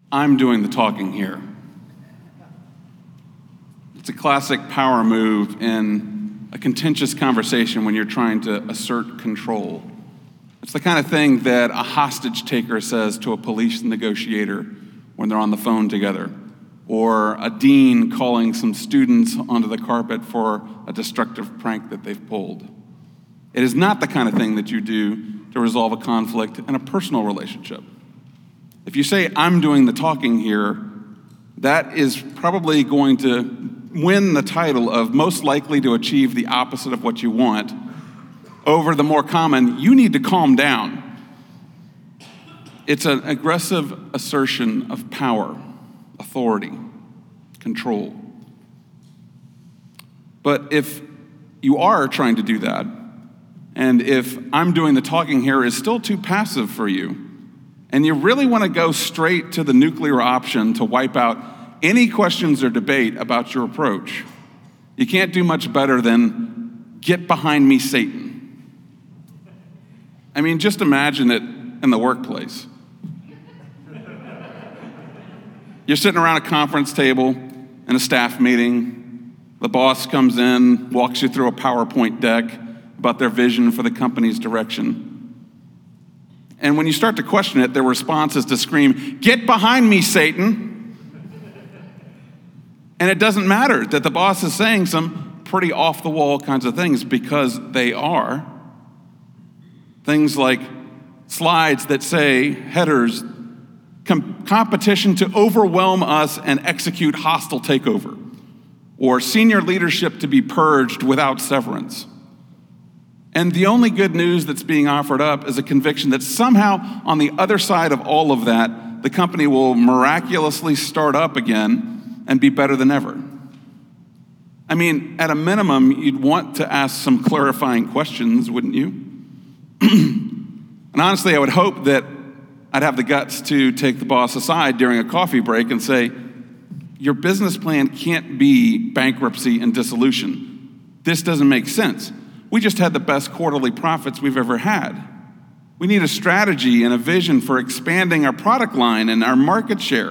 I'm doing the talking here. It's a classic power move in a contentious conversation when you're trying to assert control. It's the kind of thing that a hostage taker says to a police negotiator when they're on the phone together, or a dean calling some students onto the carpet for a destructive prank that they've pulled. It is not the kind of thing that you do to resolve a conflict in a personal relationship. If you say, I'm doing the talking here, that is probably going to win the title of most likely to achieve the opposite of what you want over the more common, you need to calm down. It's an aggressive assertion of power, authority, control. But if you are trying to do that, and if I'm doing the talking here is still too passive for you, and you really want to go straight to the nuclear option to wipe out any questions or debate about your approach, you can't do much better than get behind me, Satan. I mean, just imagine it in the workplace. You're sitting around a conference table in a staff meeting. The boss comes in, walks you through a PowerPoint deck about their vision for the company's direction. And when you start to question it, their response is to scream, "Get behind me, Satan!" And it doesn't matter that the boss is saying some pretty off-the-wall kinds of things, because they are. Things like slides that say, headers, competition to overwhelm us and execute hostile takeover, or senior leadership to be purged without severance. And the only good news that's being offered up is a conviction that somehow on the other side of all of that, the company will miraculously start up again and be better than ever. I mean, at a minimum, you'd want to ask some clarifying questions, wouldn't you? And honestly, I would hope that I'd have the guts to take the boss aside during a coffee break and say, your business plan can't be bankruptcy and dissolution. This doesn't make sense. We just had the best quarterly profits we've ever had. We need a strategy and a vision for expanding our product line and our market share.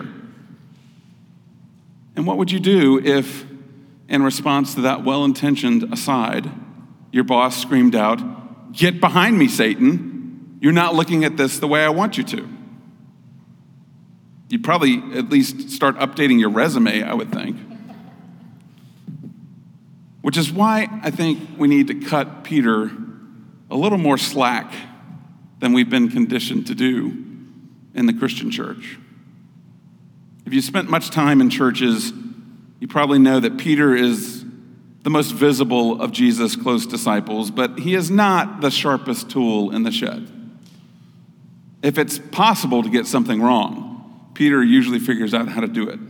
And what would you do if, in response to that well-intentioned aside, your boss screamed out, "Get behind me, Satan. You're not looking at this the way I want you to"? You'd probably at least start updating your resume, I would think. Which is why I think we need to cut Peter a little more slack than we've been conditioned to do in the Christian church. If you spent much time in churches, you probably know that Peter is the most visible of Jesus' close disciples, but he is not the sharpest tool in the shed. If it's possible to get something wrong, Peter usually figures out how to do it.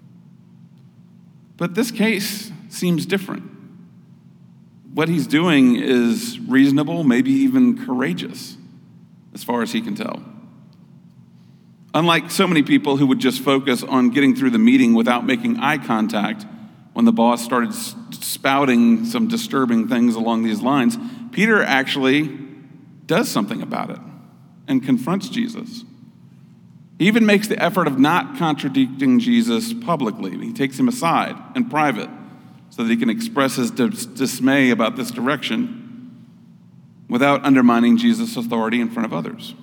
But this case seems different. What he's doing is reasonable, maybe even courageous, as far as he can tell. Unlike so many people who would just focus on getting through the meeting without making eye contact when the boss started spouting some disturbing things along these lines, Peter actually does something about it and confronts Jesus. He even makes the effort of not contradicting Jesus publicly. He takes him aside in private so that he can express his dismay about this direction without undermining Jesus' authority in front of others.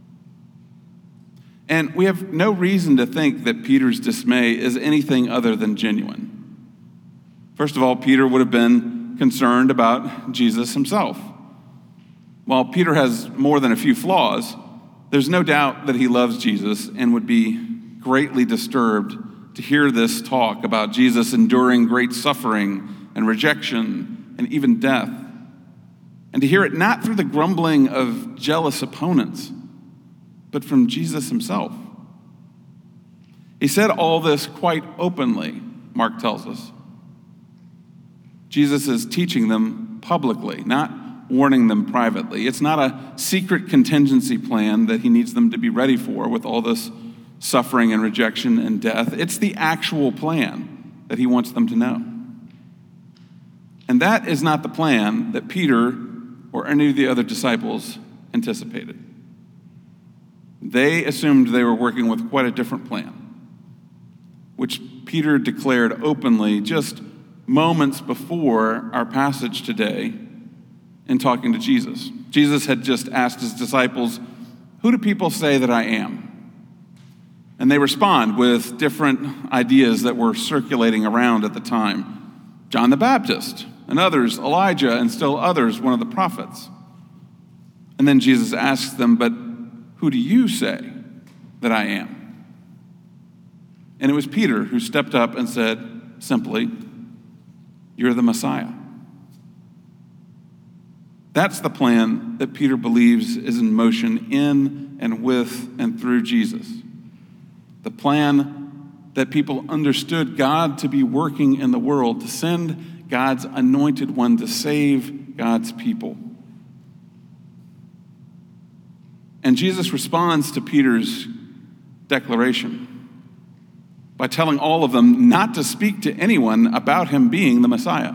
And we have no reason to think that Peter's dismay is anything other than genuine. First of all, Peter would have been concerned about Jesus himself. While Peter has more than a few flaws, there's no doubt that he loves Jesus and would be greatly disturbed to hear this talk about Jesus enduring great suffering and rejection and even death, and to hear it not through the grumbling of jealous opponents, but from Jesus himself. He said all this quite openly, Mark tells us. Jesus is teaching them publicly, not warning them privately. It's not a secret contingency plan that he needs them to be ready for with all this suffering and rejection and death. It's the actual plan that he wants them to know. And that is not the plan that Peter or any of the other disciples anticipated. They assumed they were working with quite a different plan. which Peter declared openly just moments before our passage today in talking to Jesus. Jesus had just asked his disciples, "Who do people say that I am?" And they respond with different ideas that were circulating around at the time. John the Baptist, and others, Elijah, and still others, one of the prophets. And then Jesus asks them, "But who do you say that I am?" And it was Peter who stepped up and said simply, "You're the Messiah." That's the plan that Peter believes is in motion in and with and through Jesus. The plan that people understood God to be working in the world, to send God's anointed one to save God's people. And Jesus responds to Peter's declaration by telling all of them not to speak to anyone about him being the Messiah.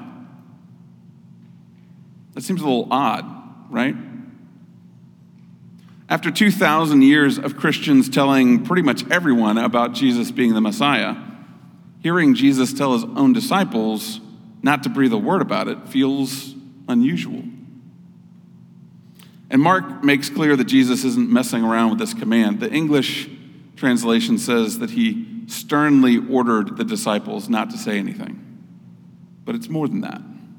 That seems a little odd, right? After 2,000 years of Christians telling pretty much everyone about Jesus being the Messiah, hearing Jesus tell his own disciples not to breathe a word about it feels unusual. And Mark makes clear that Jesus isn't messing around with this command. The English translation says that he sternly ordered the disciples not to say anything. But it's more than that.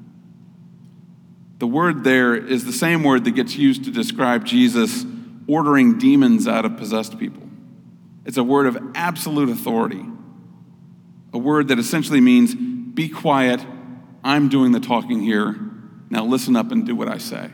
The word there is the same word that gets used to describe Jesus ordering demons out of possessed people. It's a word of absolute authority. A word that essentially means, be quiet, I'm doing the talking here, now listen up and do what I say.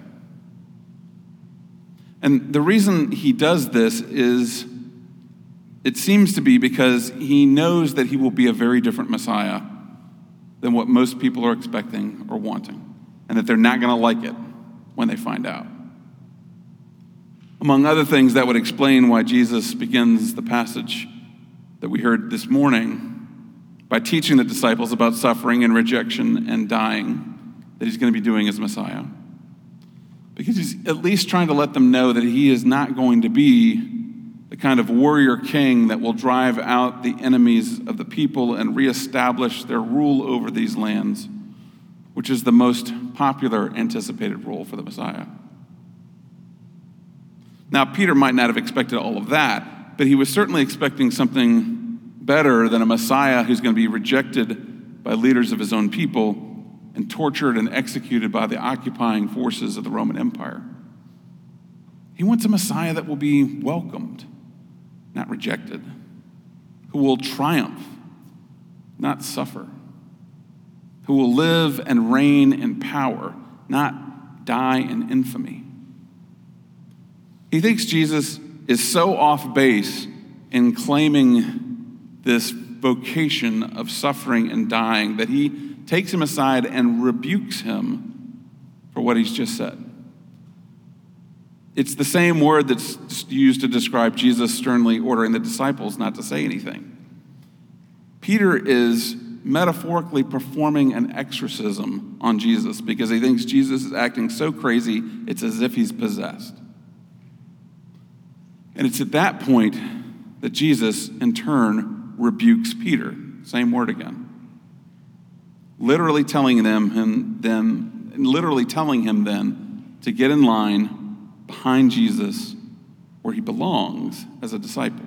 And the reason he does this is, it seems to be because he knows that he will be a very different Messiah than what most people are expecting or wanting, and that they're not going to like it when they find out. Among other things, that would explain why Jesus begins the passage that we heard this morning by teaching the disciples about suffering and rejection and dying that he's going to be doing as Messiah. Because he's at least trying to let them know that he is not going to be the kind of warrior king that will drive out the enemies of the people and reestablish their rule over these lands, which is the most popular anticipated role for the Messiah. Now, Peter might not have expected all of that, but he was certainly expecting something better than a Messiah who's going to be rejected by leaders of his own people and tortured and executed by the occupying forces of the Roman Empire. He wants a Messiah that will be welcomed, not rejected, who will triumph, not suffer, who will live and reign in power, not die in infamy. He thinks Jesus is so off base in claiming this vocation of suffering and dying that he takes him aside and rebukes him for what he's just said. It's the same word that's used to describe Jesus sternly ordering the disciples not to say anything. Peter is metaphorically performing an exorcism on Jesus because he thinks Jesus is acting so crazy, it's as if he's possessed. And it's at that point that Jesus, in turn, rebukes Peter. Same word again. Literally telling him then to get in line behind Jesus where he belongs as a disciple.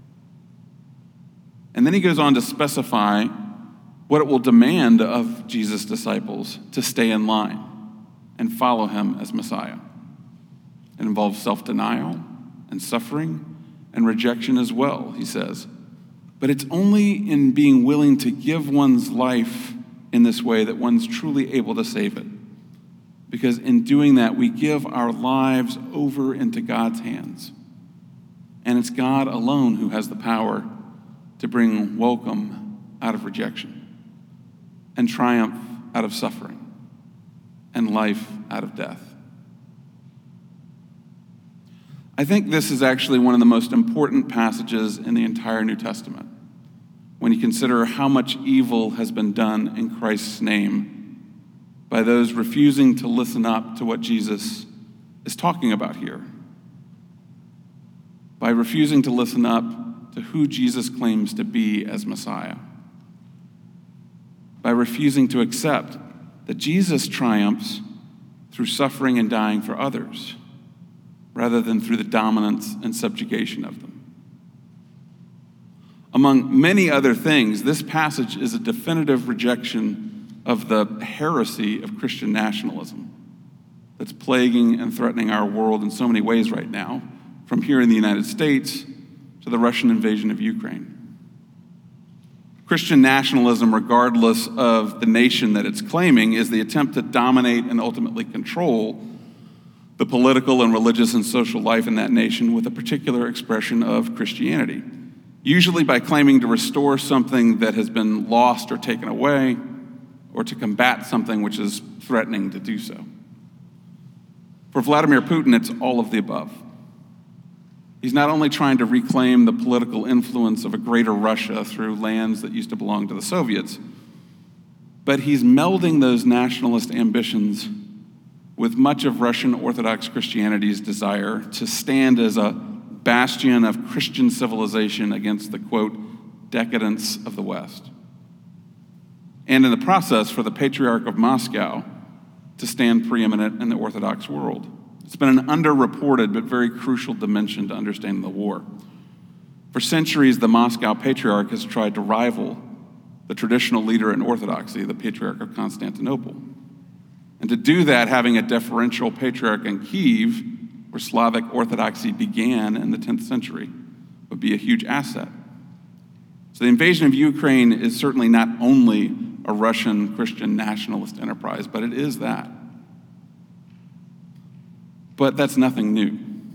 And then he goes on to specify what it will demand of Jesus' disciples to stay in line and follow him as Messiah. It involves self-denial and suffering and rejection as well, he says. But it's only in being willing to give one's life in this way that one's truly able to save it. Because in doing that, we give our lives over into God's hands. And it's God alone who has the power to bring welcome out of rejection, and triumph out of suffering, and life out of death. I think this is actually one of the most important passages in the entire New Testament when you consider how much evil has been done in Christ's name by those refusing to listen up to what Jesus is talking about here, by refusing to listen up to who Jesus claims to be as Messiah. by refusing to accept that Jesus triumphs through suffering and dying for others, rather than through the dominance and subjugation of them. Among many other things, this passage is a definitive rejection of the heresy of Christian nationalism that's plaguing and threatening our world in so many ways right now, from here in the United States to the Russian invasion of Ukraine. Christian nationalism, regardless of the nation that it's claiming, is the attempt to dominate and ultimately control the political and religious and social life in that nation with a particular expression of Christianity, usually by claiming to restore something that has been lost or taken away, or to combat something which is threatening to do so. For Vladimir Putin, it's all of the above. He's not only trying to reclaim the political influence of a greater Russia through lands that used to belong to the Soviets, but he's melding those nationalist ambitions with much of Russian Orthodox Christianity's desire to stand as a bastion of Christian civilization against the, quote, decadence of the West. And in the process, for the Patriarch of Moscow to stand preeminent in the Orthodox world. It's been an underreported but very crucial dimension to understanding the war. For centuries, the Moscow Patriarch has tried to rival the traditional leader in Orthodoxy, the Patriarch of Constantinople. And to do that, having a deferential patriarch in Kiev, where Slavic Orthodoxy began in the 10th century, would be a huge asset. So the invasion of Ukraine is certainly not only a Russian Christian nationalist enterprise, but it is that. But that's nothing new.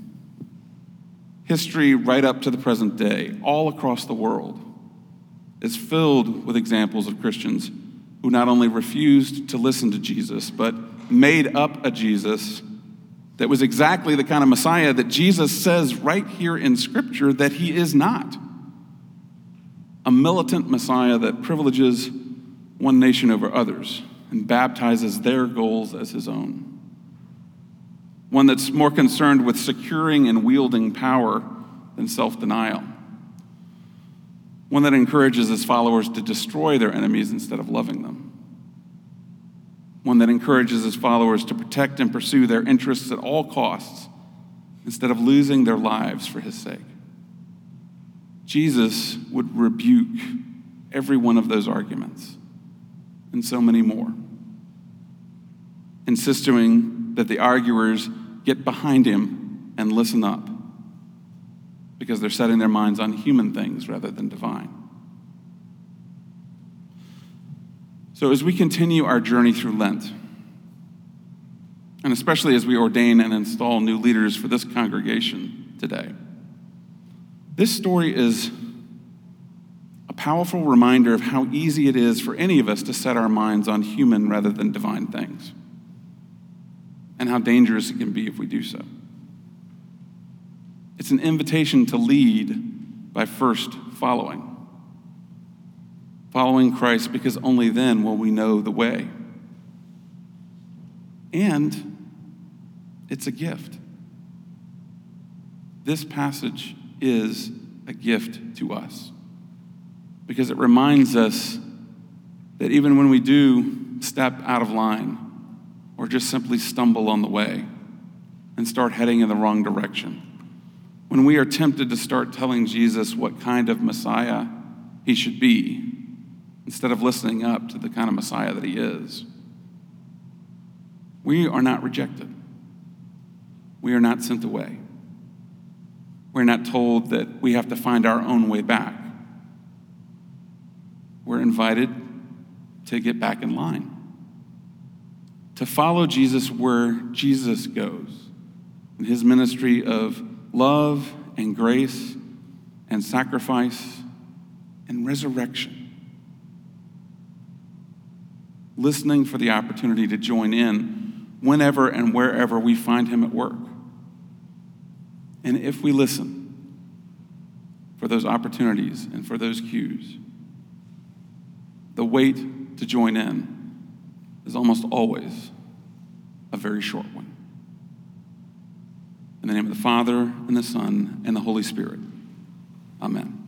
History right up to the present day, all across the world, is filled with examples of Christians who not only refused to listen to Jesus, but made up a Jesus that was exactly the kind of Messiah that Jesus says right here in Scripture that he is not. A militant Messiah that privileges one nation over others and baptizes their goals as his own. One that's more concerned with securing and wielding power than self-denial. One that encourages his followers to destroy their enemies instead of loving them. One that encourages his followers to protect and pursue their interests at all costs instead of losing their lives for his sake. Jesus would rebuke every one of those arguments and so many more, insisting that the arguers get behind him and listen up because they're setting their minds on human things rather than divine. So as we continue our journey through Lent, and especially as we ordain and install new leaders for this congregation today, this story is a powerful reminder of how easy it is for any of us to set our minds on human rather than divine things, and how dangerous it can be if we do so. It's an invitation to lead by first following Christ, because only then will we know the way. And it's a gift. This passage is a gift to us because it reminds us that even when we do step out of line or just simply stumble on the way and start heading in the wrong direction, when we are tempted to start telling Jesus what kind of Messiah he should be, instead of listening up to the kind of Messiah that he is, we are not rejected. We are not sent away. We're not told that we have to find our own way back. We're invited to get back in line, to follow Jesus where Jesus goes in his ministry of love and grace and sacrifice and resurrection. Listening for the opportunity to join in whenever and wherever we find him at work. And if we listen for those opportunities and for those cues, the wait to join in is almost always a very short one. In the name of the Father, and the Son, and the Holy Spirit. Amen.